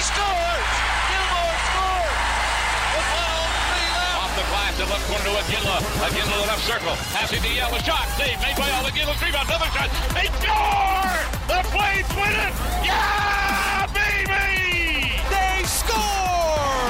scores! Gilmore scores! With 1:03 left. Off the glass, the left corner to Iginla. Iginla to the left circle. Passing to Yell. A shot. Save made by Al. Iginla. Rebound. Another shot. They score! The Flames win it! Yeah, baby! They score!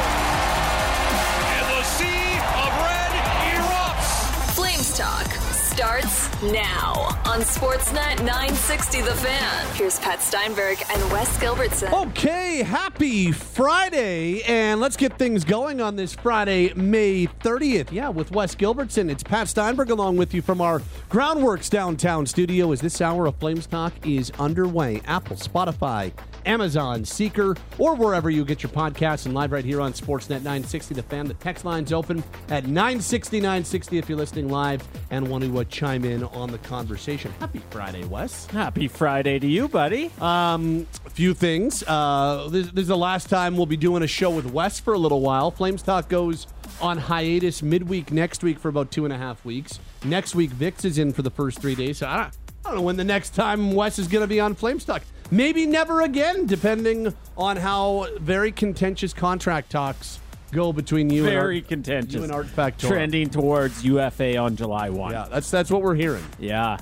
And the sea of red erupts. Flames Talk starts now on Sportsnet 960 The Fan. Here's Pat Steinberg and Wes Gilbertson. Okay, happy Friday, and let's get things going on this Friday, May 30th. Yeah, with Wes Gilbertson. It's Pat Steinberg along with you from our Groundworks downtown studio as this hour of Flames Talk is underway. Apple, Spotify, Amazon, Seeker, or wherever you get your podcasts, and live right here on Sportsnet 960 The Fan. The text line's open at 960 if you're listening live and want to chime in on the conversation. Happy Friday, Wes. Happy Friday to you, buddy. A few things. This is the last time we'll be doing a show with Wes for a little while. Flames Talk goes on hiatus midweek next week for about 2.5 weeks. Next week, Vix is in for the first 3 days. So I don't know when the next time Wes is going to be on Flames Talk. Maybe never again, depending on how very contentious contract talks go between you and Art Factora. Trending towards UFA on July 1. Yeah, that's what we're hearing. Yeah.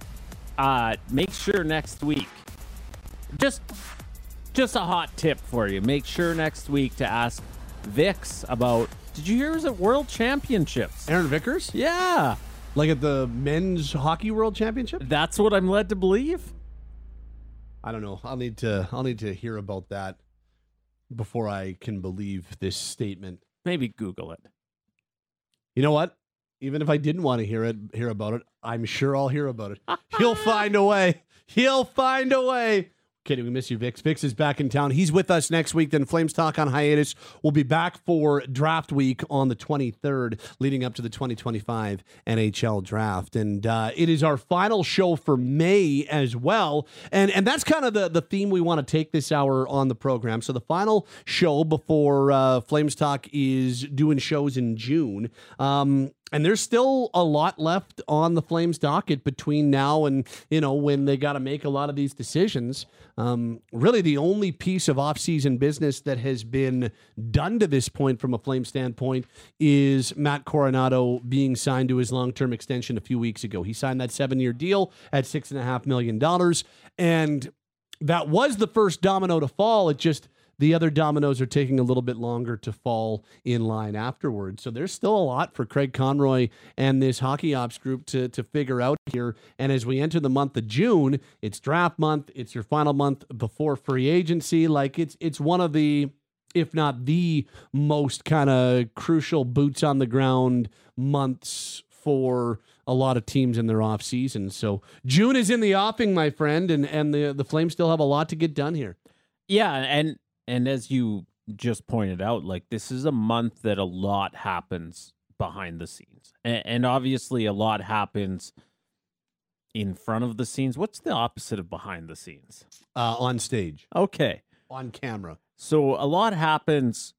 Make sure next week, just a hot tip for you. Make sure next week to ask Vix about, did you hear it was at World Championships? Aaron Vickers? Yeah. Like at the Men's Hockey World Championship? That's what I'm led to believe. I don't know. I'll need to hear about that before I can believe this statement. Maybe Google it. You know what? Even if I didn't want to hear about it, I'm sure I'll hear about it. He'll find a way. He'll find a way. Kidding, we miss you, Vix. Vix is back in town. He's with us next week. Then Flames Talk on hiatus. We'll be back for draft week on the 23rd, leading up to the 2025 NHL draft. And it is our final show for May as well. And that's kind of the theme we want to take this hour on the program. So the final show before Flames Talk is doing shows in June. And there's still a lot left on the Flames docket between now and, when they got to make a lot of these decisions. Really, the only piece of off-season business that has been done to this point from a Flames standpoint is Matt Coronado being signed to his long-term extension a few weeks ago. He signed that 7-year deal at $6.5 million. And that was the first domino to fall. The other dominoes are taking a little bit longer to fall in line afterwards. So there's still a lot for Craig Conroy and this hockey ops group to figure out here. And as we enter the month of June, it's draft month. It's your final month before free agency. Like it's one of the, if not the most kind of crucial boots on the ground months for a lot of teams in their off season. So June is in the offing, my friend, and the Flames still have a lot to get done here. Yeah, and as you just pointed out, this is a month that a lot happens behind the scenes. And obviously a lot happens in front of the scenes. What's the opposite of behind the scenes? On stage. Okay. On camera. So a lot happens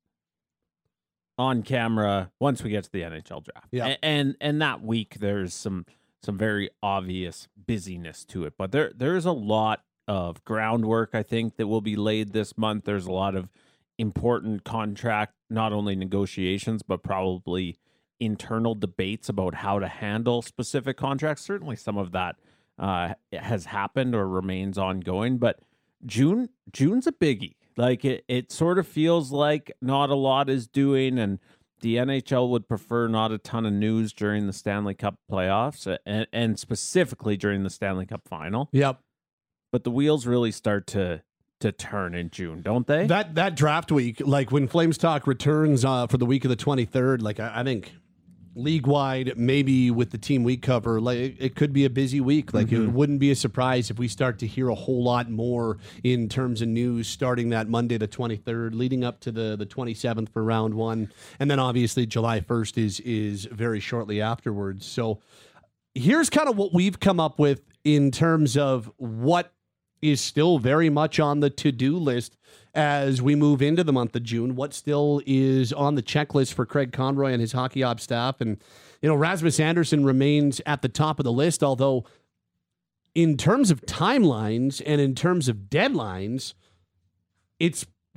on camera once we get to the NHL draft. Yeah. And that week there's some very obvious busyness to it. But there's a lot of groundwork, I think, that will be laid this month. There's a lot of important contract, not only negotiations, but probably internal debates about how to handle specific contracts. Certainly some of that has happened or remains ongoing, but June's a biggie. It sort of feels like not a lot is doing, and the NHL would prefer not a ton of news during the Stanley Cup playoffs and specifically during the Stanley Cup final. Yep. But the wheels really start to turn in June, don't they? That draft week, when Flames Talk returns for the week of the 23rd, I think league-wide, maybe with the team we cover, it could be a busy week. It wouldn't be a surprise if we start to hear a whole lot more in terms of news starting that Monday the 23rd, leading up to the 27th for round one. And then obviously July 1st is very shortly afterwards. So here's kind of what we've come up with in terms of what is still very much on the to-do list as we move into the month of June. What still is on the checklist for Craig Conroy and his hockey ops staff? And, Rasmus Andersson remains at the top of the list, although in terms of timelines and in terms of deadlines, it's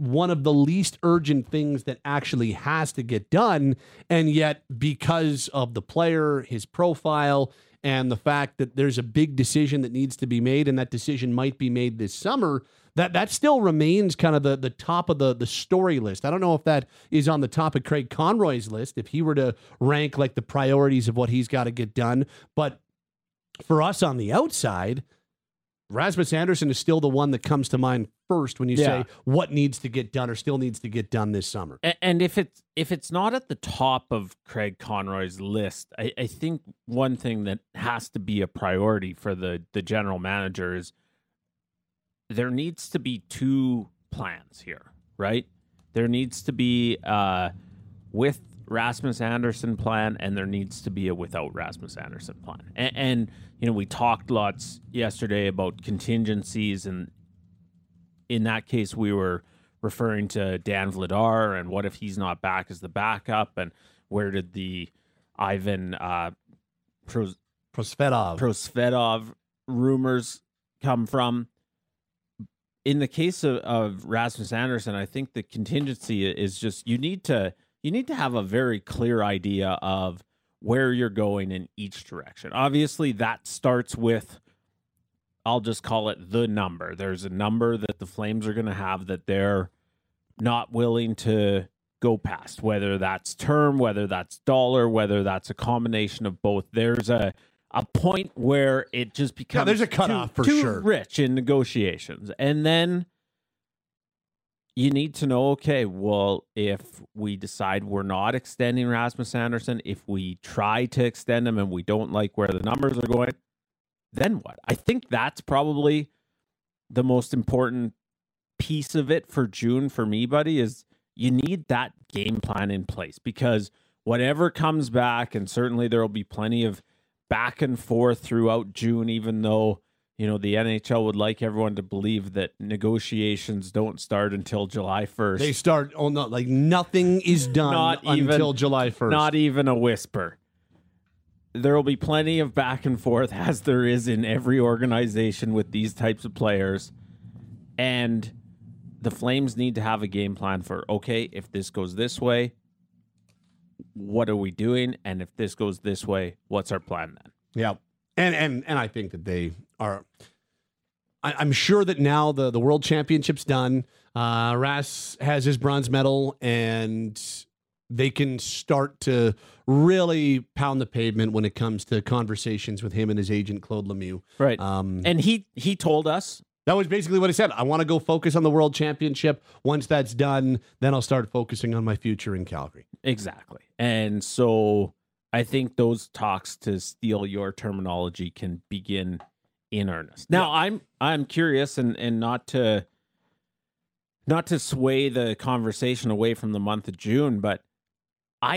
one of the least urgent things that actually has to get done. And yet, because of the player, his profile, and the fact that there's a big decision that needs to be made, and that decision might be made this summer, that still remains kind of the top of the story list. I don't know if that is on the top of Craig Conroy's list, if he were to rank like the priorities of what he's got to get done. But for us on the outside, Rasmus Andersson is still the one that comes to mind first when you say what needs to get done or still needs to get done this summer. And if it's not at the top of Craig Conroy's list, I think one thing that has to be a priority for the general manager is there needs to be two plans here, right? There needs to be with Rasmus Andersson plan, and there needs to be a without Rasmus Andersson plan. And you know, we talked lots yesterday about contingencies, and in that case, we were referring to Dan Vladar and what if he's not back as the backup, and where did the Ivan Prosvetov rumors come from? In the case of Rasmus Andersson, I think the contingency is just you need to have a very clear idea of where you're going in each direction. Obviously, that starts with, I'll just call it the number. There's a number that the Flames are going to have that they're not willing to go past, whether that's term, whether that's dollar, whether that's a combination of both. There's a point where it just becomes there's a cutoff for too sure. Rich in negotiations. And then you need to know, okay, well, if we decide we're not extending Rasmus Andersson, if we try to extend him and we don't like where the numbers are going, then what? I think that's probably the most important piece of it for June for me, buddy, is you need that game plan in place, because whatever comes back, and certainly there will be plenty of back and forth throughout June, even though, you know, the NHL would like everyone to believe that negotiations don't start until July 1st. They start, nothing is done until July 1st. Not even a whisper. There will be plenty of back and forth, as there is in every organization with these types of players. And the Flames need to have a game plan for, okay, if this goes this way, what are we doing? And if this goes this way, what's our plan then? Yeah. And I think that they are. I'm sure that now the World Championship's done. Ras has his bronze medal, and they can start to really pound the pavement when it comes to conversations with him and his agent Claude Lemieux. Right. And he told us that was basically what he said. I want to go focus on the World Championship. Once that's done, then I'll start focusing on my future in Calgary. Exactly. And so I think those talks, to steal your terminology, can begin in earnest. Now, I'm curious, and not to sway the conversation away from the month of June, but I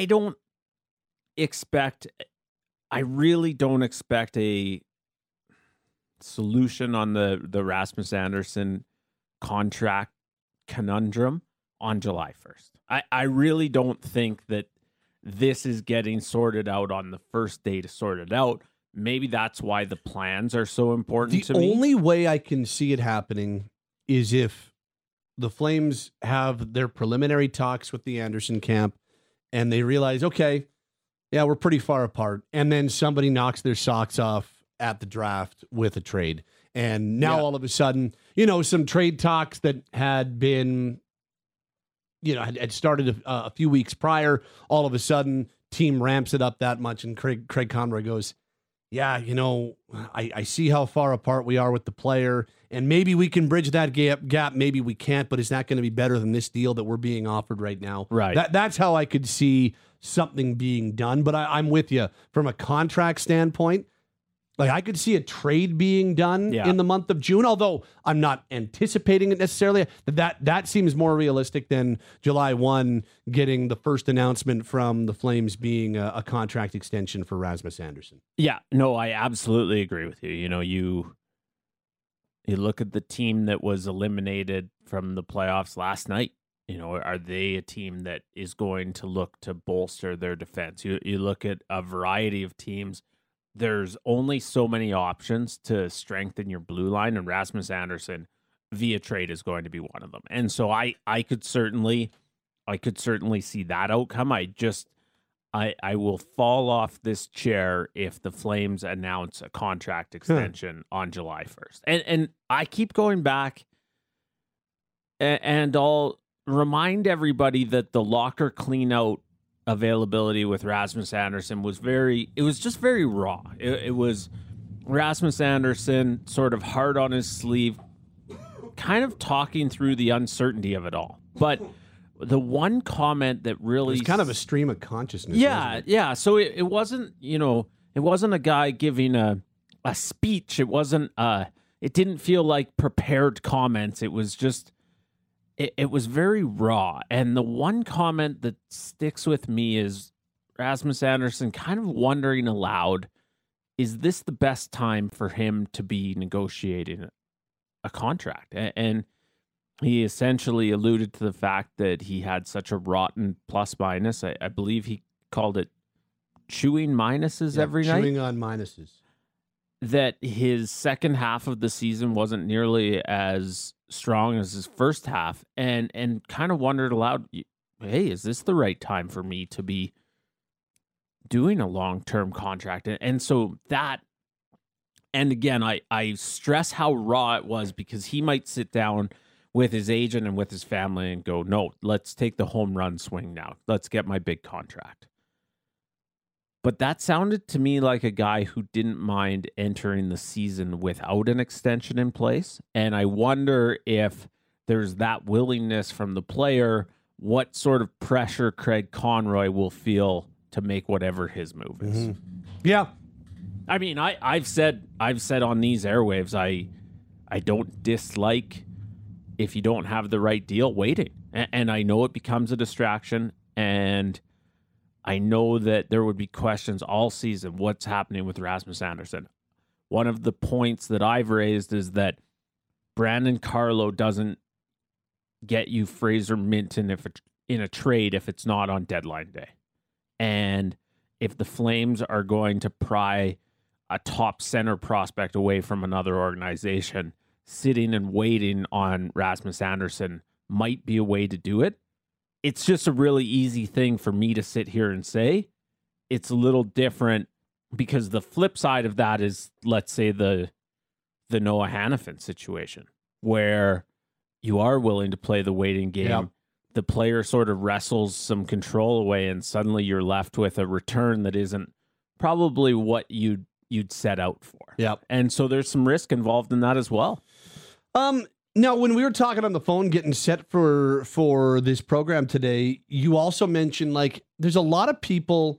really don't expect a solution on the Rasmus Andersson contract conundrum on July 1st. I really don't think that this is getting sorted out on the first day to sort it out. Maybe that's why the plans are so important to me. The only way I can see it happening is if the Flames have their preliminary talks with the Andersson camp and they realize, okay, yeah, we're pretty far apart. And then somebody knocks their socks off at the draft with a trade. And now all of a sudden, some trade talks that had been, had started a few weeks prior, all of a sudden team ramps it up that much. And Craig Conroy goes, yeah, I see how far apart we are with the player, and maybe we can bridge that gap. Maybe we can't, but is that going to be better than this deal that we're being offered right now? Right. That's how I could see something being done. But I'm with you from a contract standpoint. Like, I could see a trade being done in the month of June, although I'm not anticipating it necessarily. That seems more realistic than July 1 getting the first announcement from the Flames being a contract extension for Rasmus Andersson. Yeah, no, I absolutely agree with you. You look at the team that was eliminated from the playoffs last night. Are they a team that is going to look to bolster their defense? You look at a variety of teams. There's only so many options to strengthen your blue line, and Rasmus Andersson via trade is going to be one of them. And so I could certainly see that outcome. I will fall off this chair if the Flames announce a contract extension on July 1st. And I keep going back, and I'll remind everybody that the locker cleanout availability with Rasmus Andersson was just very raw. It was Rasmus Andersson sort of hard on his sleeve, kind of talking through the uncertainty of it all. But the one comment that really... It's kind of a stream of consciousness. Yeah. So it wasn't, it wasn't a guy giving a speech. It wasn't, it didn't feel like prepared comments. It was just, it was very raw. And the one comment that sticks with me is Rasmus Andersson kind of wondering aloud, is this the best time for him to be negotiating a contract? And he essentially alluded to the fact that he had such a rotten plus minus. I believe he called it chewing minuses every night. Chewing on minuses. That his second half of the season wasn't nearly as strong as his first half, and kind of wondered aloud, hey, is this the right time for me to be doing a long-term contract? And so that, and again, I stress how raw it was, because he might sit down with his agent and with his family and go, no, let's take the home run swing now. Let's get my big contract. But that sounded to me like a guy who didn't mind entering the season without an extension in place. And I wonder if there's that willingness from the player, what sort of pressure Craig Conroy will feel to make whatever his move is. Mm-hmm. Yeah. I mean, I've said on these airwaves, I don't dislike, if you don't have the right deal, waiting. And I know it becomes a distraction, and I know that there would be questions all season, what's happening with Rasmus Andersson. One of the points that I've raised is that Brandon Carlo doesn't get you Fraser Minton in a trade if it's not on deadline day. And if the Flames are going to pry a top center prospect away from another organization, sitting and waiting on Rasmus Andersson might be a way to do it. It's just a really easy thing for me to sit here and say. It's a little different, because the flip side of that is, let's say, the Noah Hannafin situation, where you are willing to play the waiting game. Yep. The player sort of wrestles some control away, and suddenly you're left with a return that isn't probably what you'd set out for. Yep. And so there's some risk involved in that as well. Now, when we were talking on the phone, getting set for this program today, you also mentioned, like, there's a lot of people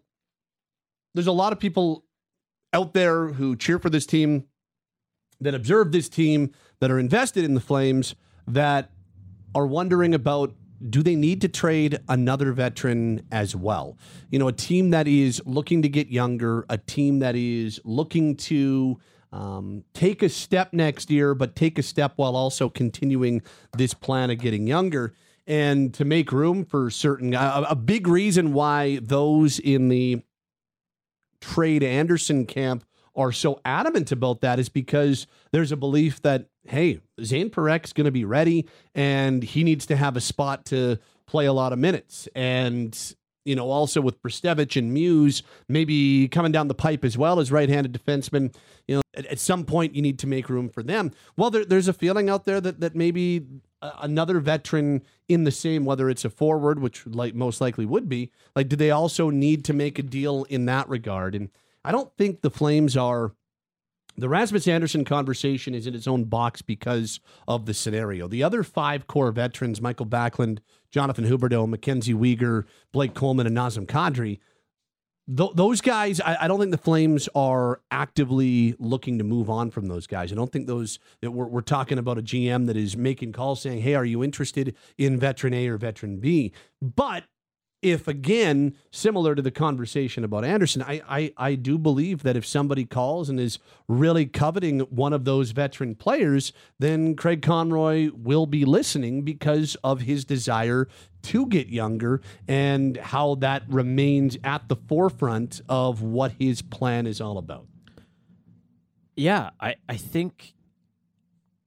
out there who cheer for this team, that observe this team, that are invested in the Flames, that are wondering about, do they need to trade another veteran as well? You know, a team that is looking to get younger, a team that is looking to take a step next year, but take a step while also continuing this plan of getting younger, and to make room for certain. A big reason why those in the trade Andersson camp are so adamant about that is because there's a belief that, hey, Zane Parek's going to be ready, and he needs to have a spot to play a lot of minutes. And, you know, also with Prestevich and Muse maybe coming down the pipe as well as right-handed defensemen, you know, at some point you need to make room for them. Well, there's a feeling out there that maybe another veteran in the same, whether it's a forward, which most likely would be, like, do they also need to make a deal in that regard? And I don't think the Flames are. The Rasmus Andersson conversation is in its own box because of the scenario. The other 5 core veterans, Michael Backlund, Jonathan Huberdeau, Mackenzie Weegar, Blake Coleman, and Nazem Kadri, those guys, I don't think the Flames are actively looking to move on from those guys. I don't think we're talking about a GM that is making calls saying, hey, are you interested in veteran A or veteran B? But if, again, similar to the conversation about Andersson, I do believe that if somebody calls and is really coveting one of those veteran players, then Craig Conroy will be listening because of his desire to get younger and how that remains at the forefront of what his plan is all about. Yeah, I think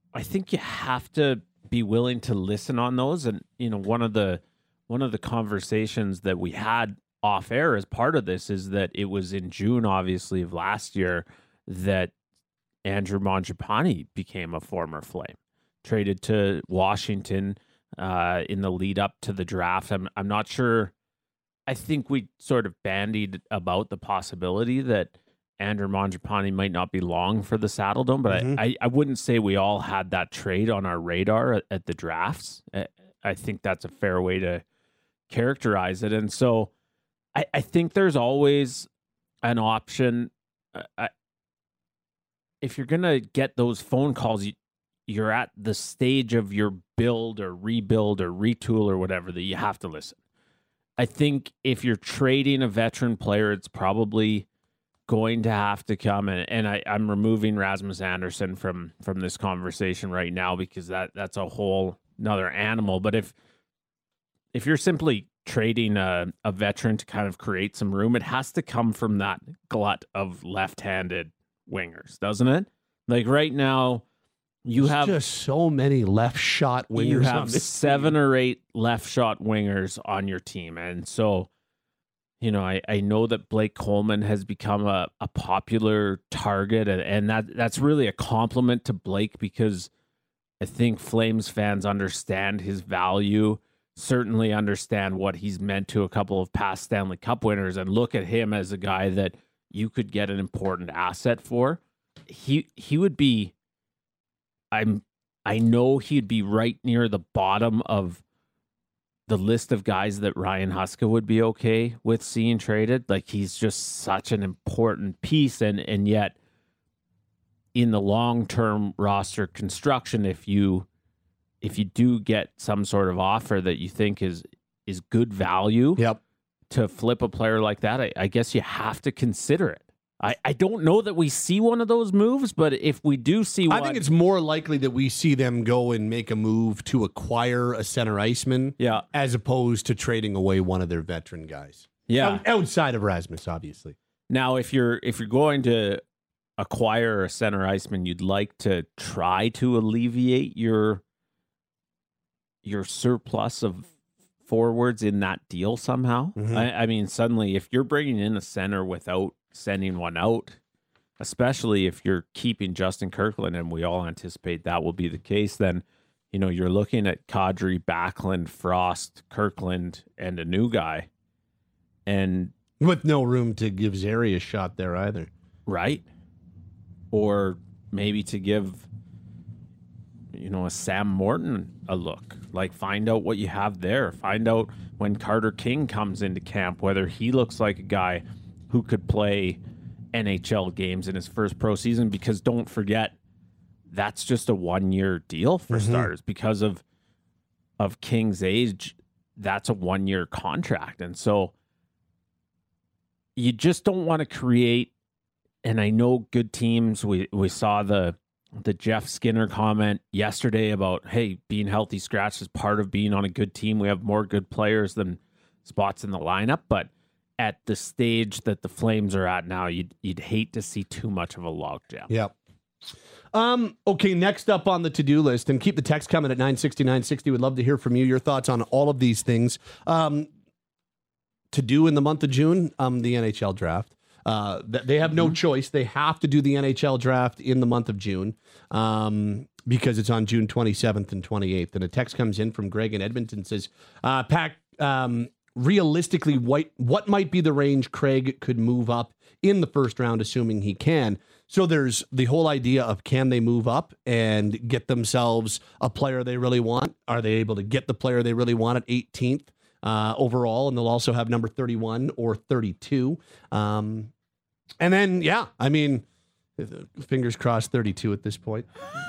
I think you have to be willing to listen on those. And, one of the conversations that we had off air as part of this is that it was in June, obviously, of last year that Andrew Mangiapane became a former Flame, traded to Washington in the lead up to the draft. I'm not sure. I think we sort of bandied about the possibility that Andrew Mangiapane might not be long for the Saddledome, but I wouldn't say we all had that trade on our radar at the drafts. I think that's a fair way to characterize it. And so I think there's always an option. If you're going to get those phone calls, you're at the stage of your build or rebuild or retool or whatever that you have to listen. I think if you're trading a veteran player, it's probably going to have to come, and I'm removing Rasmus Andersson from this conversation right now because that's a whole another animal. But if you're simply trading a veteran to kind of create some room, it has to come from that glut of left-handed wingers, doesn't it? Like right now, There's just so many left shot wingers. You have 7 or 8 left shot wingers on your team. And so, I know that Blake Coleman has become a popular target, and that's really a compliment to Blake because I think Flames fans understand his value, certainly understand what he's meant to a couple of past Stanley Cup winners, and look at him as a guy that you could get an important asset for. He would be... I know he'd be right near the bottom of the list of guys that Ryan Huska would be okay with seeing traded. Like, he's just such an important piece, and yet in the long-term roster construction, if you do get some sort of offer that you think is good value, to flip a player like that, I guess you have to consider it. I don't know that we see one of those moves, but if we do see one... I think it's more likely that we see them go and make a move to acquire a center iceman as opposed to trading away one of their veteran guys. Yeah. Outside of Rasmus, obviously. Now, if you're going to acquire a center iceman, you'd like to try to alleviate your surplus of forwards in that deal somehow. Mm-hmm. I mean, suddenly, if you're bringing in a center without sending one out, especially if you're keeping Justin Kirkland, and we all anticipate that will be the case, then you're looking at Kadri, Backlund, Frost, Kirkland, and a new guy, and with no room to give Zary a shot there either, right? Or maybe to give a Sam Morton a look. Like, find out what you have there. Find out when Carter King comes into camp whether he looks like a guy who could play NHL games in his first pro season, because don't forget, that's just a 1-year deal for starters. Because of King's age, that's a 1-year contract. And so you just don't want to create, and I know good teams, we saw the Jeff Skinner comment yesterday about, hey, being healthy scratch is part of being on a good team. We have more good players than spots in the lineup, but at the stage that the Flames are at now, you'd hate to see too much of a logjam. Yep. Okay, next up on the to-do list, and keep the text coming at 960-960. We'd love to hear from you, your thoughts on all of these things. To do in the month of June, the NHL draft. They have no choice. They have to do the NHL draft in the month of June because it's on June 27th and 28th. And a text comes in from Greg in Edmonton, says, Pack, realistically, what might be the range Craig could move up in the first round, assuming he can? So there's the whole idea of, can they move up and get themselves a player they really want? Are they able to get the player they really want at 18th overall? And they'll also have number 31 or 32. And then, I mean, fingers crossed 32 at this point.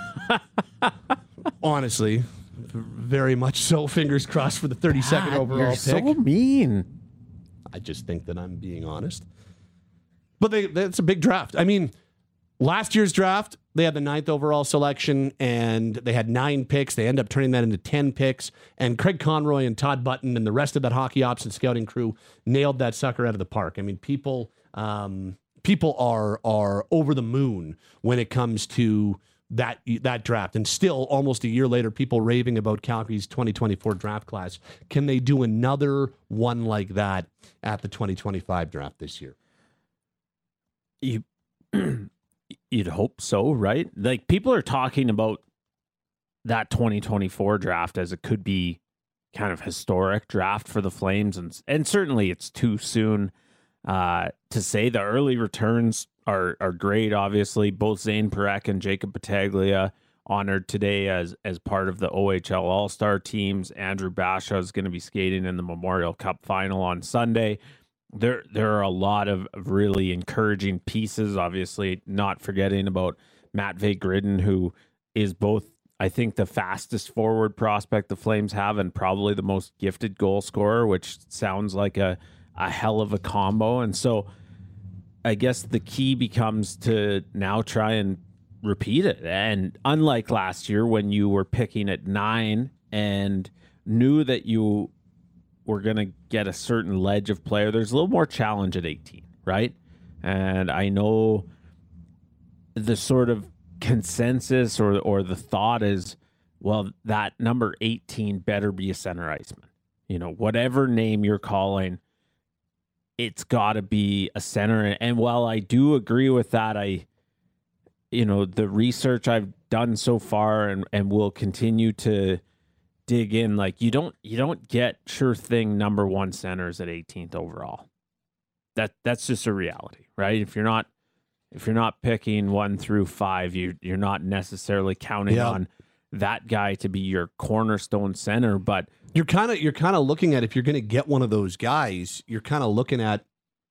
Honestly. Very much so. Fingers crossed for the 32nd overall pick. So mean. I just think that I'm being honest. But that's a big draft. I mean, last year's draft, they had the 9th overall selection, and they had 9 picks. They end up turning that into 10 picks. And Craig Conroy and Todd Button and the rest of that hockey ops and scouting crew nailed that sucker out of the park. I mean, people are over the moon when it comes to that draft. And still, almost a year later, people raving about Calgary's 2024 draft class. Can they do another one like that at the 2025 draft this year? You'd hope so, right? Like, people are talking about that 2024 draft as it could be kind of historic draft for the Flames, and certainly it's too soon to say. The early returns are great. Obviously, both Zane Parekh and Jacob Battaglia honored today as part of the OHL All-Star teams. Andrew Basha is going to be skating in the Memorial Cup final on Sunday. There are a lot of really encouraging pieces. Obviously, not forgetting about Matvei Gridin, who is both, I think, the fastest forward prospect the Flames have and probably the most gifted goal scorer, which sounds like a hell of a combo. And so I guess the key becomes to now try and repeat it. And unlike last year when you were picking at 9 and knew that you were going to get a certain ledge of player, there's a little more challenge at 18, right? And I know the sort of consensus or the thought is, well, that number 18 better be a center iceman. You know, whatever name you're calling, it's got to be a center. And while I do agree with that, the research I've done so far and will continue to dig in, like, you don't get sure thing number 1 centers at 18th overall. That's just a reality, right? If you're not picking 1 through 5, you're not necessarily counting on that guy to be your cornerstone center. But you're kind of looking at, if you're going to get one of those guys, you're kind of looking at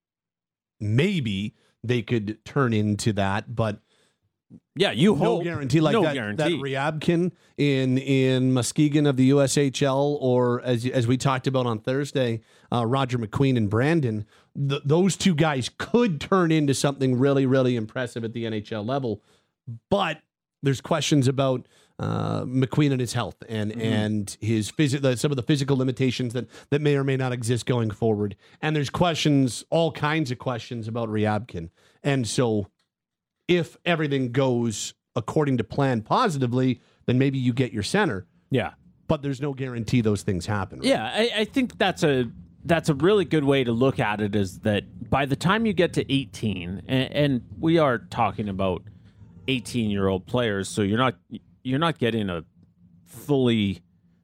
maybe they could turn into that, but yeah, you hope. No guarantee. Like no that guarantee. Ryabkin in Muskegon of the USHL, or as we talked about on Thursday, Roger McQueen and Brandon. Those two guys could turn into something really, really impressive at the NHL level. But there's questions about McQueen and his health and his some of the physical limitations that may or may not exist going forward. And there's questions, all kinds of questions about Ryabkin. And so if everything goes according to plan positively, then maybe you get your center. Yeah. But there's no guarantee those things happen. Right? Yeah, I think that's a really good way to look at it, is that by the time you get to 18, and we are talking about 18-year-old players, so you're not getting a fully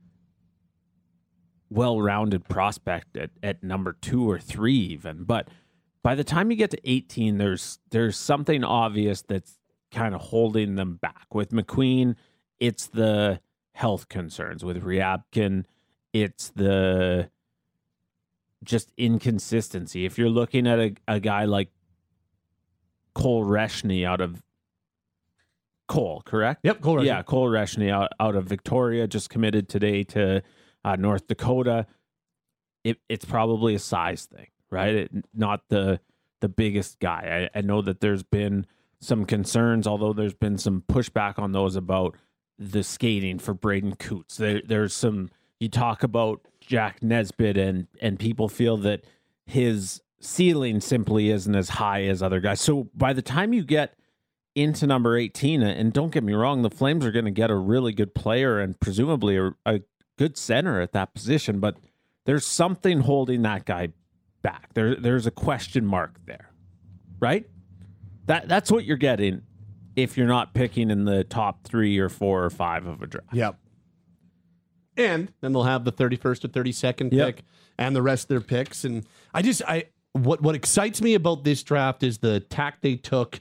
well-rounded prospect at number 2 or 3 even, but by the time you get to 18, there's something obvious that's kind of holding them back. With McQueen, it's the health concerns. With Ryabkin, it's the just inconsistency. If you're looking at a guy like Cole Reshny out of Cole, correct? Yep, Cole Reshny. Yeah, Cole Reshny out of Victoria, just committed today to North Dakota. It's probably a size thing. Right? Not the biggest guy. I know that there's been some concerns, although there's been some pushback on those about the skating for Braden Coots. There's some, you talk about Jack Nesbitt and people feel that his ceiling simply isn't as high as other guys. So by the time you get into number 18, and don't get me wrong, the Flames are going to get a really good player and presumably a good center at that position, but there's something holding that guy back. There's a question mark there, right? That's what you're getting if you're not picking in the top 3 or 4 or 5 of a draft. Yep. And then they'll have the 31st or 32nd pick and the rest of their picks. And what excites me about this draft is the tack they took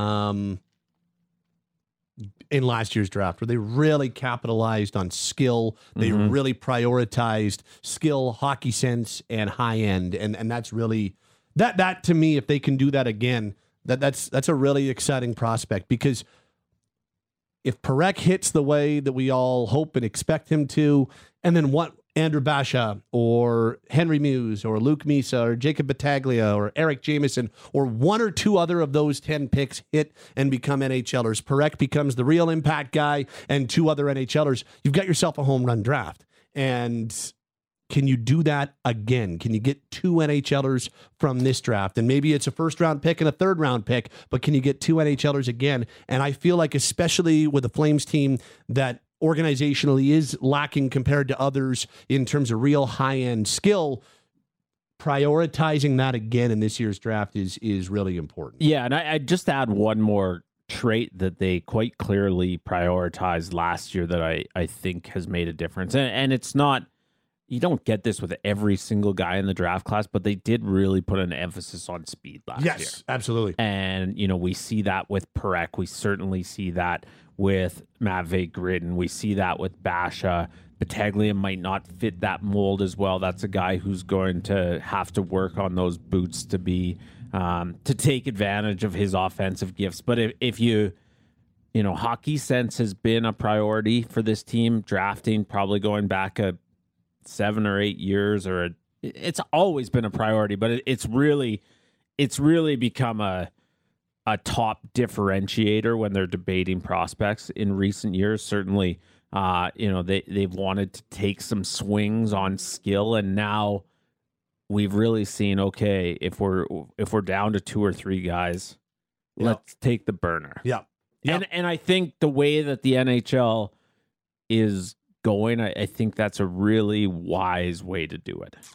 in last year's draft, where they really capitalized on skill. They really prioritized skill, hockey sense, and high end. And that's really that to me, if they can do that again, that's a really exciting prospect, because if Parekh hits the way that we all hope and expect him to, and then what Andrew Basha or Henry Muse or Luke Misa or Jacob Battaglia or Eric Jameson or 1 or 2 other of those 10 picks hit and become NHLers, Parekh becomes the real impact guy and 2 other NHLers, you've got yourself a home run draft. And can you do that again? Can you get 2 NHLers from this draft? And maybe it's a first-round pick and a third-round pick, but can you get 2 NHLers again? And I feel like, especially with the Flames team that organizationally is lacking compared to others in terms of real high-end skill, prioritizing that again in this year's draft is really important. Yeah, and I'd just add one more trait that they quite clearly prioritized last year that I think has made a difference. And it's not, you don't get this with every single guy in the draft class, but they did really put an emphasis on speed last year. Yes, absolutely. And, we see that with Parekh. We certainly see that with Matvei Gridin. We see that with Basha. Battaglia might not fit that mold as well. That's a guy who's going to have to work on those boots to be to take advantage of his offensive gifts. But if you hockey sense has been a priority for this team, drafting probably going back 7 or 8 years, it's always been a priority, but it's really become a top differentiator when they're debating prospects in recent years. Certainly, they've wanted to take some swings on skill, and now we've really seen, okay, if we're down to 2 or 3 guys, let's take the burner. Yeah. Yep. And I think the way that the NHL is going, I think that's a really wise way to do it.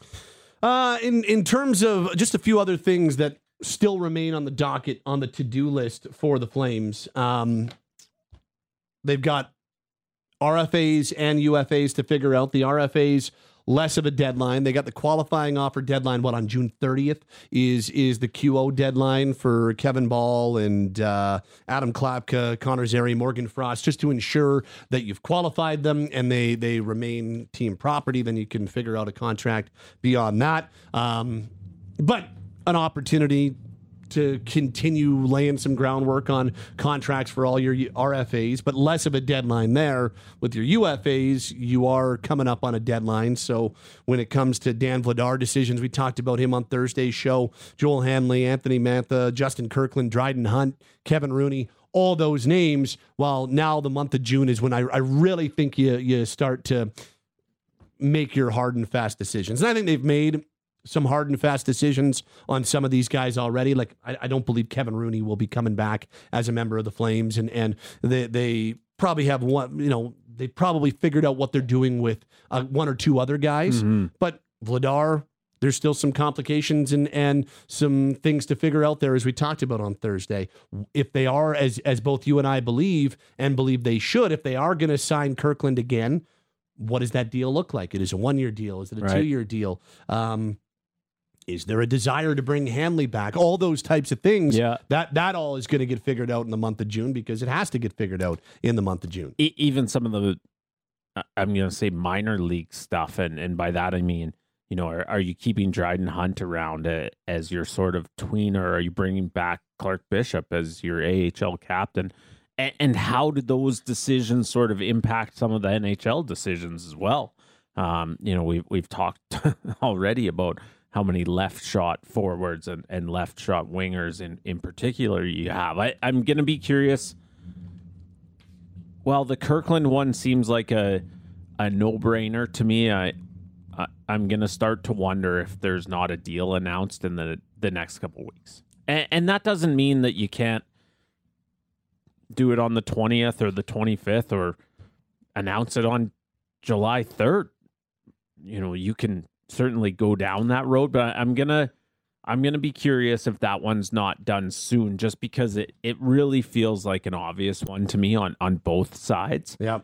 In terms of just a few other things that still remain on the docket, on the to-do list for the Flames, they've got RFAs and UFAs to figure out. The RFAs, less of a deadline. They got the qualifying offer deadline, on June 30th is the QO deadline for Kevin Ball and Adam Klapka, Connor Zary, Morgan Frost, just to ensure that you've qualified them and they remain team property. Then you can figure out a contract beyond that. But an opportunity to continue laying some groundwork on contracts for all your RFAs, but less of a deadline there. With your UFAs, you are coming up on a deadline. So when it comes to Dan Vladar decisions, we talked about him on Thursday's show, Joel Hanley, Anthony Mantha, Justin Kirkland, Dryden Hunt, Kevin Rooney, all those names. Well, now the month of June is when I really think you start to make your hard and fast decisions. And I think they've made some hard and fast decisions on some of these guys already. Like, I don't believe Kevin Rooney will be coming back as a member of the Flames, and they probably have one, they probably figured out what they're doing with 1 or 2 other guys. Mm-hmm. But Vladar, there's still some complications and some things to figure out there, as we talked about on Thursday. If they are, as both you and I believe they should, if they are going to sign Kirkland again, what does that deal look like? It is a 1-year deal. Is it a 2-year deal? Is there a desire to bring Hanley back? All those types of things. Yeah. That all is going to get figured out in the month of June, because it has to get figured out in the month of June. Even some of the, I'm going to say, minor league stuff, and by that I mean, are you keeping Dryden Hunt around as your sort of tweener? Are you bringing back Clark Bishop as your AHL captain? And how did those decisions sort of impact some of the NHL decisions as well? We've talked already about how many left shot forwards and left shot wingers in particular you have. I'm going to be curious. Well, the Kirkland one seems like a no-brainer to me. I'm going to start to wonder if there's not a deal announced in the next couple weeks. And that doesn't mean that you can't do it on the 20th or the 25th or announce it on July 3rd. You can certainly go down that road, but I'm gonna be curious if that one's not done soon, just because it really feels like an obvious one to me on both sides. Yeah.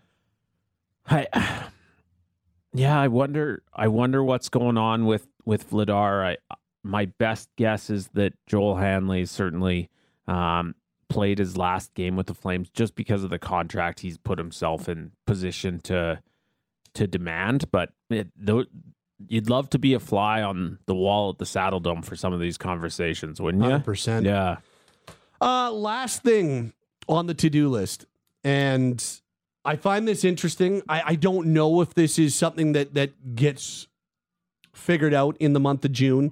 I wonder what's going on with Vladar. My best guess is that Joel Hanley certainly played his last game with the Flames just because of the contract he's put himself in position to demand, but you'd love to be a fly on the wall at the Saddle Dome for some of these conversations, wouldn't you? 100%. Yeah. Last thing on the to-do list, and I find this interesting. I don't know if this is something that gets figured out in the month of June.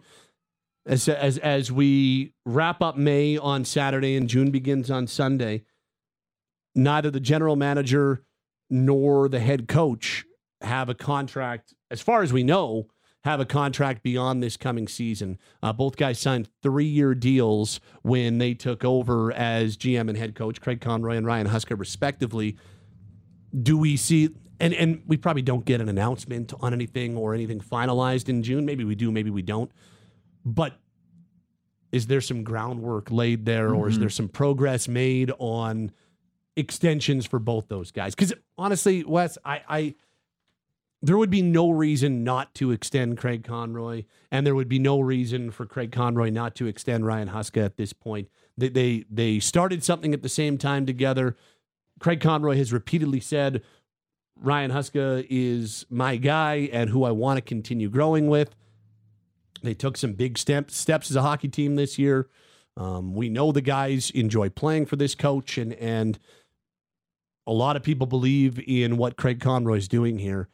As we wrap up May on Saturday and June begins on Sunday, neither the general manager nor the head coach have a contract, as far as we know, have a contract beyond this coming season. Both guys signed 3-year deals when they took over as GM and head coach, Craig Conroy and Ryan Huska, respectively. Do we see, and we probably don't get an announcement on anything or anything finalized in June. Maybe we do, maybe we don't. But is there some groundwork laid there, or is there some progress made on extensions for both those guys? Because honestly, Wes, there would be no reason not to extend Craig Conroy, and there would be no reason for Craig Conroy not to extend Ryan Huska at this point. They started something at the same time together. Craig Conroy has repeatedly said, Ryan Huska is my guy and who I want to continue growing with. They took some big steps as a hockey team this year. We know the guys enjoy playing for this coach, and a lot of people believe in what Craig Conroy is doing here.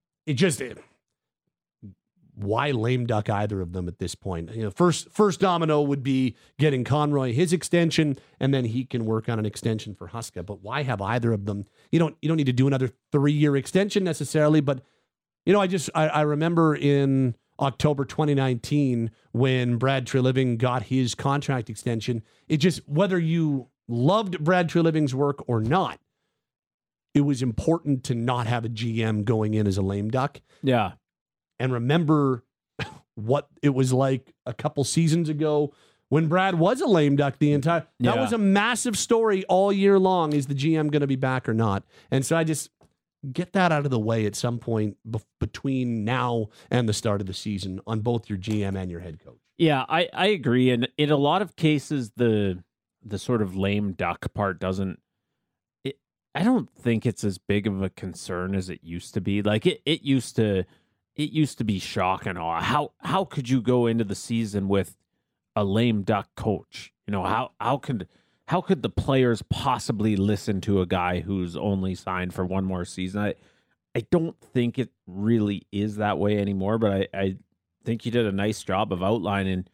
Why lame duck either of them at this point? First domino would be getting Conroy his extension, and then he can work on an extension for Huska. But why have either of them? You don't need to do another 3-year extension necessarily. But I remember in October 2019 when Brad Treliving got his contract extension. It just, whether you loved Brad Treliving's work or not, it was important to not have a GM going in as a lame duck. Yeah. And remember what it was like a couple seasons ago when Brad was a lame duck that was a massive story all year long. Is the GM going to be back or not? And so I just get that out of the way at some point between now and the start of the season on both your GM and your head coach. Yeah, I agree. And in a lot of cases, the sort of lame duck part I don't think it's as big of a concern as it used to be. Like it used to be shock and awe. How could you go into the season with a lame duck coach? How could the players possibly listen to a guy who's only signed for one more season? I don't think it really is that way anymore, but I think you did a nice job of outlining,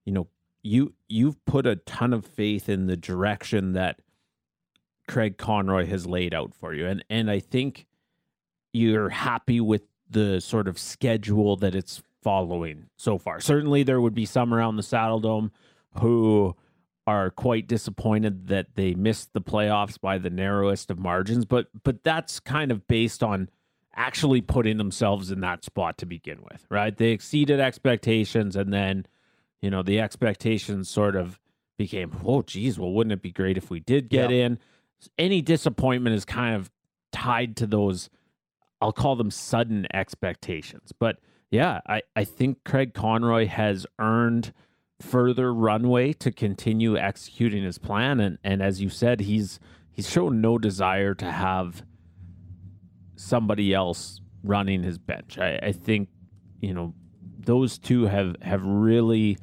you've put a ton of faith in the direction that Craig Conroy has laid out for you. And I think you're happy with the sort of schedule that it's following so far. Certainly there would be some around the Saddledome who are quite disappointed that they missed the playoffs by the narrowest of margins, but that's kind of based on actually putting themselves in that spot to begin with, right? They exceeded expectations, and then, the expectations sort of became, oh, geez, well, wouldn't it be great if we did get in? Any disappointment is kind of tied to those, I'll call them sudden expectations. But yeah, I think Craig Conroy has earned further runway to continue executing his plan. And as you said, he's shown no desire to have somebody else running his bench. I think, those two have really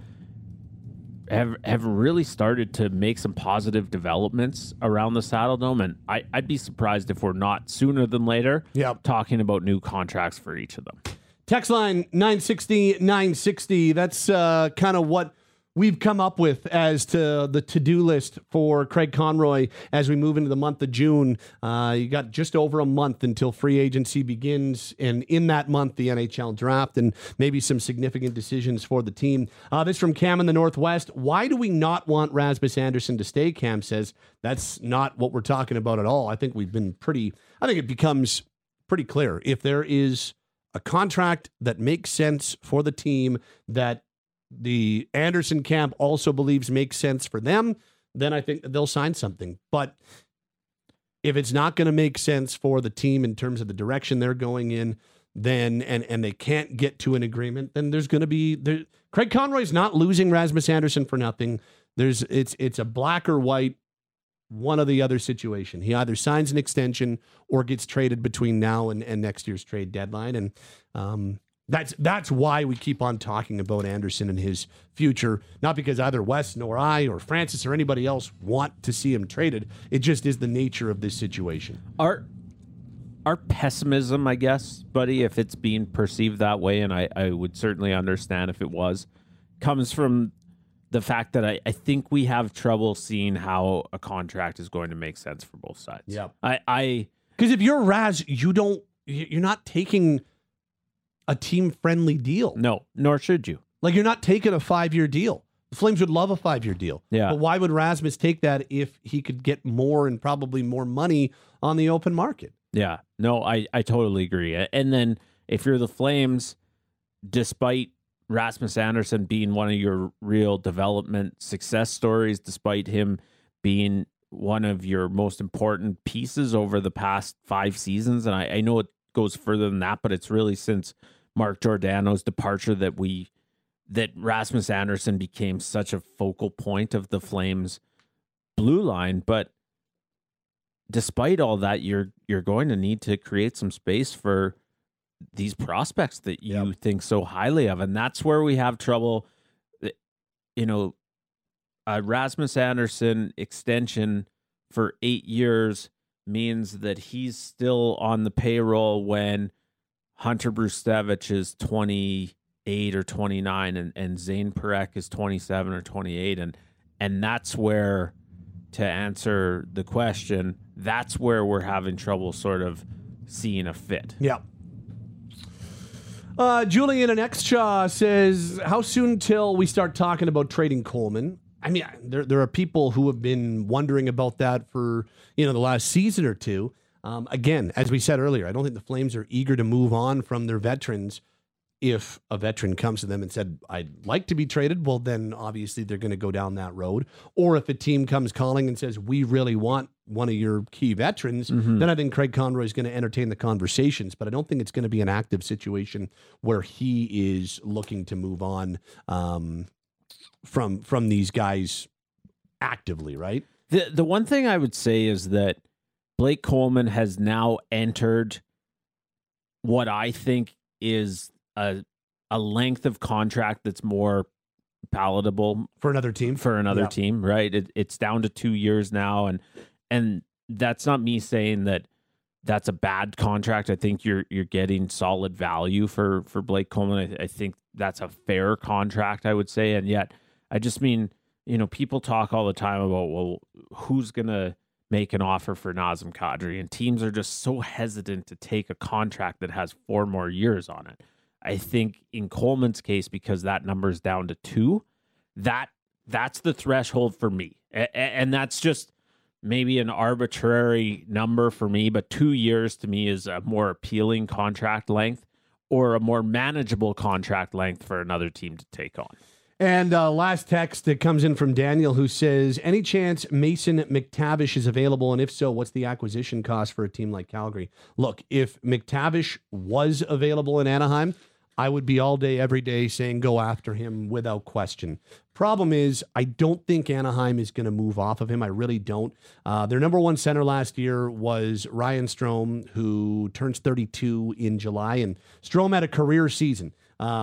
started to make some positive developments around the Saddledome, and I'd be surprised if we're not sooner than later talking about new contracts for each of them. Text line 960-960. That's kind of what we've come up with as to the to-do list for Craig Conroy as we move into the month of June. You got just over a month until free agency begins, and in that month, the NHL draft and maybe some significant decisions for the team. This from Cam in the Northwest. Why do we not want Rasmus Andersson to stay? Cam says that's not what we're talking about at all. I think it becomes pretty clear. If there is a contract that makes sense for the team, that the Andersson camp also believes makes sense for them, then I think they'll sign something. But if it's not going to make sense for the team in terms of the direction they're going in, then and they can't get to an agreement, then there's going to be Craig Conroy's not losing Rasmus Andersson for nothing. It's a black or white, one or the other situation. He either signs an extension or gets traded between now and next year's trade deadline. And that's why we keep on talking about Andersson and his future, not because either Wes nor I or Francis or anybody else want to see him traded. It just is the nature of this situation. Our pessimism, I guess, buddy, if it's being perceived that way, and I would certainly understand if it was, comes from the fact that I think we have trouble seeing how a contract is going to make sense for both sides. Yeah. Because if you're Raz, you don't you're not taking a team-friendly deal. No, nor should you. Like, you're not taking a 5-year deal. The Flames would love a 5-year deal. Yeah. But why would Rasmus take that if he could get more and probably more money on the open market? Yeah. No, I totally agree. And then if you're the Flames, despite Rasmus Andersson being one of your real development success stories, despite him being one of your most important pieces over the past 5 seasons, and I know it goes further than that, but it's really since Mark Giordano's departure that Rasmus Andersson became such a focal point of the Flames blue line. But despite all that, you're going to need to create some space for these prospects that you think so highly of. And that's where we have trouble. You know, a Rasmus Andersson extension for 8 years means that he's still on the payroll when Hunter Brustevich is 28 or 29 and Zane Parekh is 27 or 28. And that's where, to answer the question, that's where we're having trouble sort of seeing a fit. Yeah. Julian in Exshaw says, how soon till we start talking about trading Coleman? I mean, there are people who have been wondering about that for, the last season or two. Again, as we said earlier, I don't think the Flames are eager to move on from their veterans. If a veteran comes to them and said, I'd like to be traded, well, then obviously they're going to go down that road. Or if a team comes calling and says, we really want one of your key veterans, then I think Craig Conroy is going to entertain the conversations. But I don't think it's going to be an active situation where he is looking to move on from these guys actively, right? The one thing I would say is that Blake Coleman has now entered what I think is a length of contract that's more palatable for another team. Team, right? It's down to 2 years now, and that's not me saying that that's a bad contract. I think you're getting solid value for Blake Coleman. I think that's a fair contract, I would say, and yet I just mean, people talk all the time about, well, who's gonna make an offer for Nazem Kadri, and teams are just so hesitant to take a contract that has 4 more years on it. I think in Coleman's case, because that number's down to 2, that's the threshold for me. And that's just maybe an arbitrary number for me, but 2 years to me is a more appealing contract length or a more manageable contract length for another team to take on. And last text that comes in from Daniel, who says, any chance Mason McTavish is available? And if so, what's the acquisition cost for a team like Calgary? Look, if McTavish was available in Anaheim, I would be all day, every day saying go after him without question. Problem is, I don't think Anaheim is going to move off of him. I really don't. Their number one center last year was Ryan Strome, who turns 32 in July. And Strome had a career season.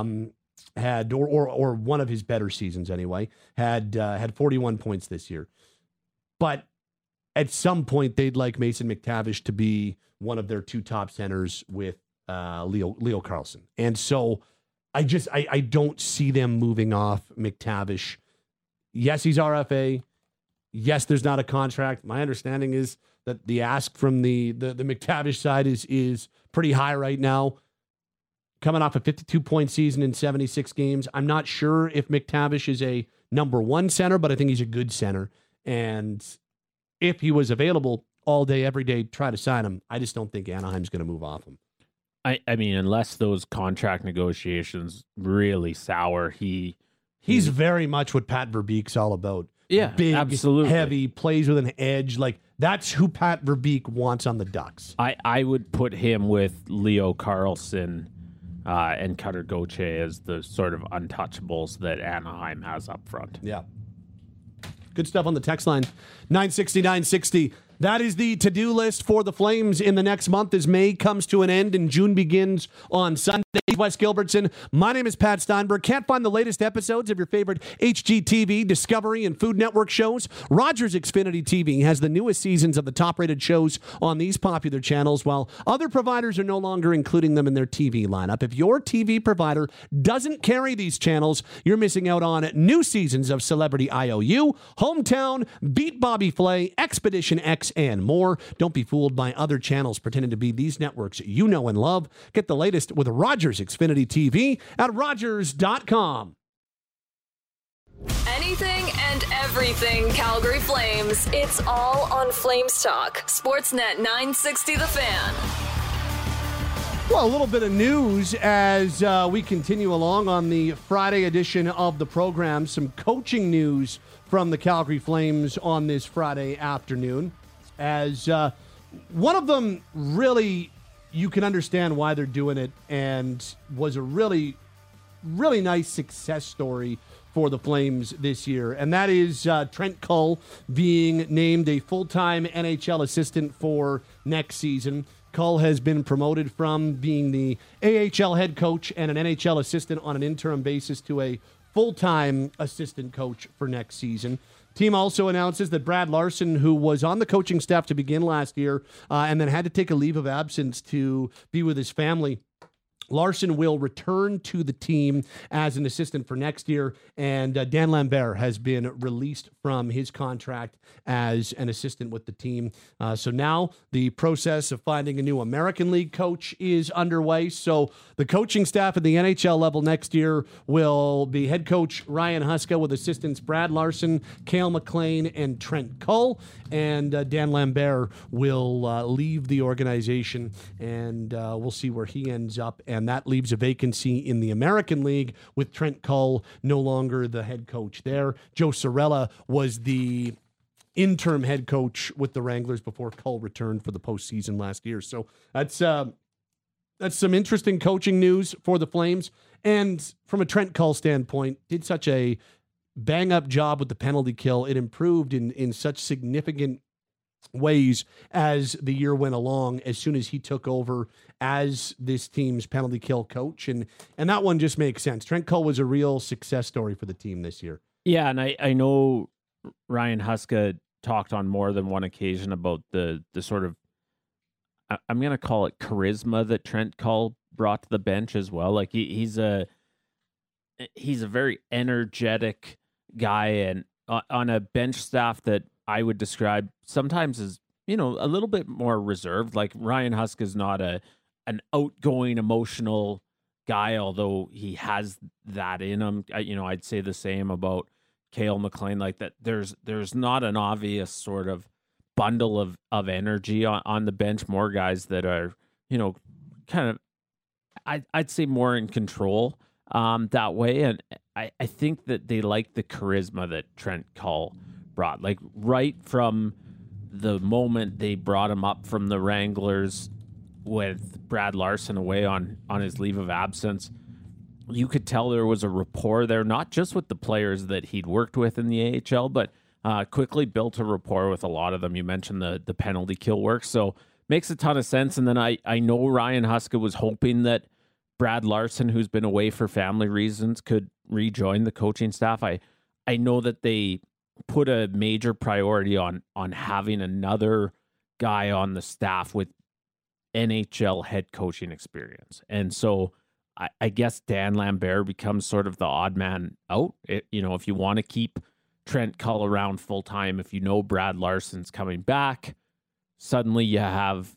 Had one of his better seasons anyway, had 41 points this year. But at some point, they'd like Mason McTavish to be one of their 2 top centers with Leo Carlson. And so I don't see them moving off McTavish. Yes, he's RFA. Yes, there's not a contract. My understanding is that the ask from the McTavish side is pretty high right now. Coming off a 52-point season in 76 games. I'm not sure if McTavish is a number 1 center, but I think he's a good center. And if he was available all day, every day, try to sign him. I just don't think Anaheim's going to move off him. I mean, unless those contract negotiations really sour, he's very much what Pat Verbeek's all about. Yeah, big, absolutely. Heavy, plays with an edge. Like, that's who Pat Verbeek wants on the Ducks. I would put him with Leo Carlson and Cutter Gauthier as the sort of untouchables that Anaheim has up front. Yeah. Good stuff on the text line. 960-960. That is the to-do list for the Flames in the next month as May comes to an end and June begins on Sunday. Wes Gilbertson. My name is Pat Steinberg. Can't find the latest episodes of your favorite HGTV, Discovery, and Food Network shows? Rogers Xfinity TV has the newest seasons of the top-rated shows on these popular channels, while other providers are no longer including them in their TV lineup. If your TV provider doesn't carry these channels, you're missing out on new seasons of Celebrity IOU, Hometown, Beat Bobby Flay, Expedition X, and more. Don't be fooled by other channels pretending to be these networks you know and love. Get the latest with Rogers Xfinity TV at Rogers.com. Anything and everything Calgary Flames. It's all on Flames Talk. Sportsnet 960 The Fan. Well, a little bit of news as we continue along on the Friday edition of the program. Some coaching news from the Calgary Flames on this Friday afternoon. As one of them really, you can understand why they're doing it, and was a really, really nice success story for the Flames this year. And that is Trent Cull being named a full-time NHL assistant for next season. Cull has been promoted from being the AHL head coach and an NHL assistant on an interim basis to a full-time assistant coach for next season. Team also announces that Brad Larson, who was on the coaching staff to begin last year and then had to take a leave of absence to be with his family, Larson will return to the team as an assistant for next year, and Dan Lambert has been released from his contract as an assistant with the team. So now the process of finding a new American League coach is underway. So the coaching staff at the NHL level next year will be head coach Ryan Huska with assistants Brad Larson, Cale McLean, and Trent Cull. And Dan Lambert will leave the organization, and we'll see where he ends up. And that leaves a vacancy in the American League with Trent Cull no longer the head coach there. Joe Sorella was the interim head coach with the Wranglers before Cull returned for the postseason last year. So that's some interesting coaching news for the Flames. And from a Trent Cull standpoint, did such a bang-up job with the penalty kill. It improved in such significant ways as the year went along, as soon as he took over as this team's penalty kill coach. And that one just makes sense. Trent Cull was a real success story for the team this year. Yeah, and I know Ryan Huska talked on more than one occasion about the sort of, I'm going to call it charisma that Trent Cull brought to the bench as well. Like he's a very energetic guy, and on a bench staff that I would describe sometimes as, a little bit more reserved. Like Ryan Huska is not an outgoing, emotional guy, although he has that in him. I'd say the same about Cale McLean. Like that, there's not an obvious sort of bundle of energy on the bench. More guys that are, kind of, I'd say more in control that way. And I think that they like the charisma that Trent Cull brought. Like right from the moment they brought him up from the Wranglers with Brad Larson away on his leave of absence, you could tell there was a rapport there, not just with the players that he'd worked with in the AHL, but quickly built a rapport with a lot of them. You mentioned the penalty kill work, so makes a ton of sense. And then I know Ryan Huska was hoping that Brad Larson, who's been away for family reasons, could rejoin the coaching staff. I know that they put a major priority on having another guy on the staff with NHL head coaching experience. And so I guess Dan Lambert becomes sort of the odd man out. If you want to keep Trent Cull around full time, if Brad Larson's coming back, suddenly you have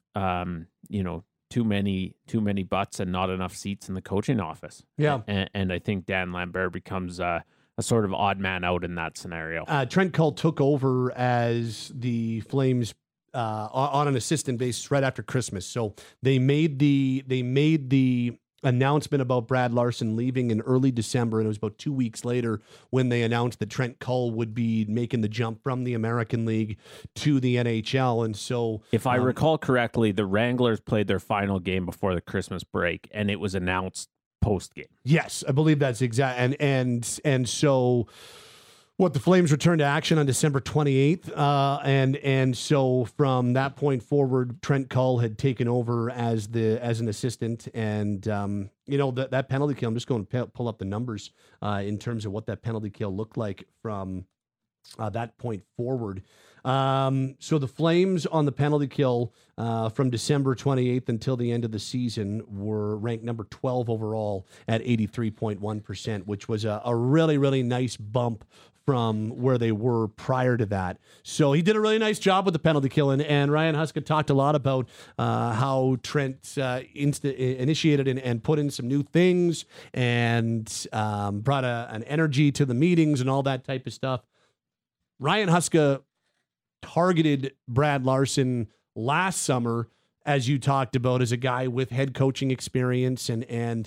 too many butts and not enough seats in the coaching office. Yeah. And I think Dan Lambert becomes a sort of odd man out in that scenario. Trent Cull took over as the Flames on an assistant basis right after Christmas. So they made the announcement about Brad Larson leaving in early December, and it was about 2 weeks later when they announced that Trent Cull would be making the jump from the American League to the NHL. And so, if I recall correctly, the Wranglers played their final game before the Christmas break, and it was announced post game. Yes, I believe that's exact. And so The Flames returned to action on December 28th, and so from that point forward, Trent Cull had taken over as an assistant, and that penalty kill. I'm just going to pull up the numbers in terms of what that penalty kill looked like from that point forward. So the Flames on the penalty kill from December 28th until the end of the season were ranked number 12 overall at 83.1%, which was a really, really nice bump from where they were prior to that. So he did a really nice job with the penalty kill, and Ryan Huska talked a lot about how Trent initiated and put in some new things and brought an energy to the meetings and all that type of stuff. Ryan Huska targeted Brad Larson last summer, as you talked about, as a guy with head coaching experience and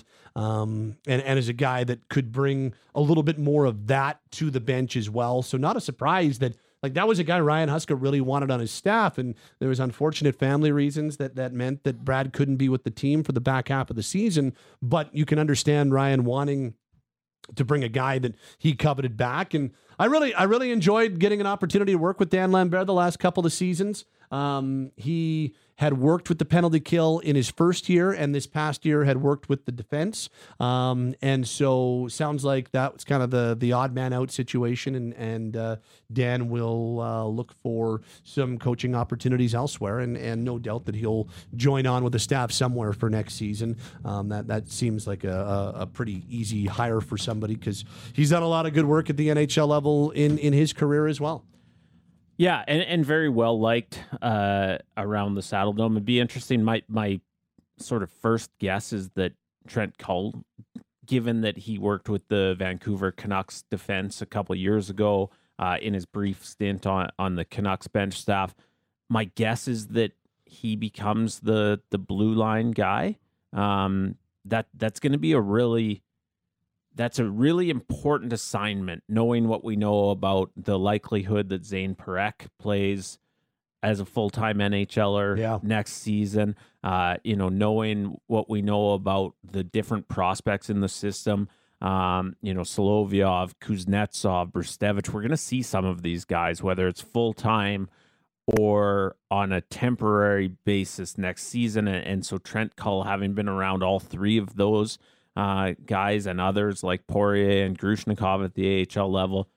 as a guy that could bring a little bit more of that to the bench as well. So not a surprise that that was a guy Ryan Huska really wanted on his staff, and there was unfortunate family reasons that meant that Brad couldn't be with the team for the back half of the season. But you can understand Ryan wanting to bring a guy that he coveted back. And I really enjoyed getting an opportunity to work with Dan Lambert the last couple of seasons. He had worked with the penalty kill in his first year, and this past year had worked with the defense. And so sounds like that was kind of the odd man out situation. And Dan will look for some coaching opportunities elsewhere, and no doubt that he'll join on with the staff somewhere for next season. That seems like a pretty easy hire for somebody, because he's done a lot of good work at the NHL level in his career as well. Yeah, and very well liked around the Saddle Dome. It'd be interesting. My sort of first guess is that Trent Cull, given that he worked with the Vancouver Canucks defense a couple of years ago in his brief stint on the Canucks bench staff, my guess is that he becomes the blue line guy. That's going to be a really important assignment, knowing what we know about the likelihood that Zane Parekh plays as a full-time NHLer next season, knowing what we know about the different prospects in the system, Solovyov, Kuznetsov, Brustevich. We're going to see some of these guys, whether it's full-time or on a temporary basis next season. And so Trent Cull, having been around all three of those guys and others like Poirier and Grushnikov at the AHL level,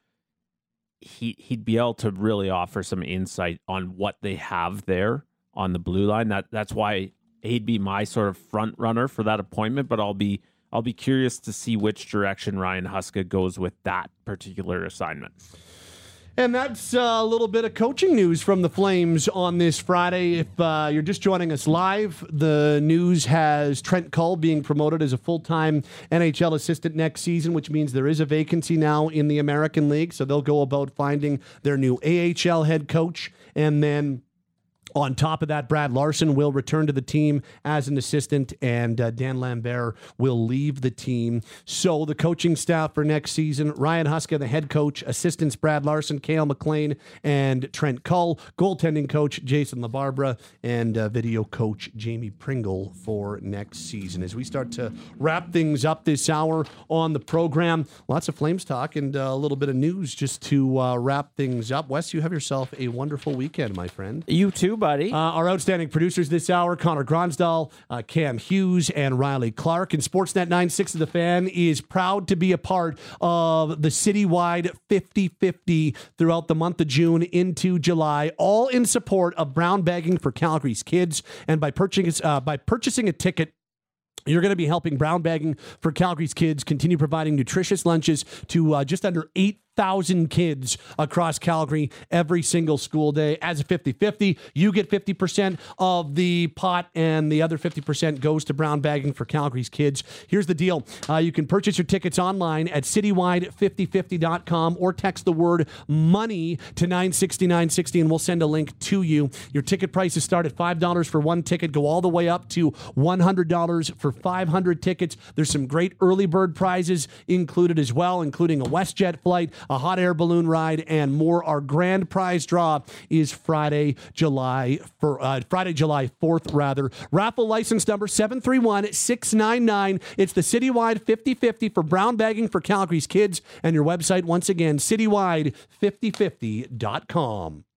he'd be able to really offer some insight on what they have there on the blue line. That's why he'd be my sort of front runner for that appointment. But I'll be curious to see which direction Ryan Huska goes with that particular assignment. And that's a little bit of coaching news from the Flames on this Friday. If you're just joining us live, the news has Trent Cull being promoted as a full-time NHL assistant next season, which means there is a vacancy now in the American League. So they'll go about finding their new AHL head coach. And then on top of that, Brad Larson will return to the team as an assistant, and Dan Lambert will leave the team. So the coaching staff for next season: Ryan Huska, the head coach; assistants Brad Larson, Cale McLean, and Trent Cull; goaltending coach Jason LaBarbera; and video coach Jamie Pringle for next season. As we start to wrap things up this hour on the program, lots of Flames talk and a little bit of news just to wrap things up. Wes, you have yourself a wonderful weekend, my friend. You too, buddy. Our outstanding producers this hour: Connor Gronsdahl, Cam Hughes, and Riley Clark. And Sportsnet 960 The Fan is proud to be a part of the citywide 50-50 throughout the month of June into July, all in support of brown bagging for Calgary's kids. And by purchasing a ticket, you're going to be helping Brown Bagging for Calgary's Kids continue providing nutritious lunches to just under 8,000 kids across Calgary every single school day. As a 50-50, you get 50% of the pot, and the other 50% goes to Brown Bagging for Calgary's Kids. Here's the deal. You can purchase your tickets online at citywide5050.com or text the word money to 960-960, and we'll send a link to you. Your ticket prices start at $5 for one ticket, go all the way up to $100 for 500 tickets. There's some great early bird prizes included as well, including a WestJet flight, a hot air balloon ride, and more. Our grand prize draw is Friday, July 4th. Raffle license number 731-699. It's the Citywide 50/50 for brown bagging for Calgary's kids. And your website, once again, citywide5050.com.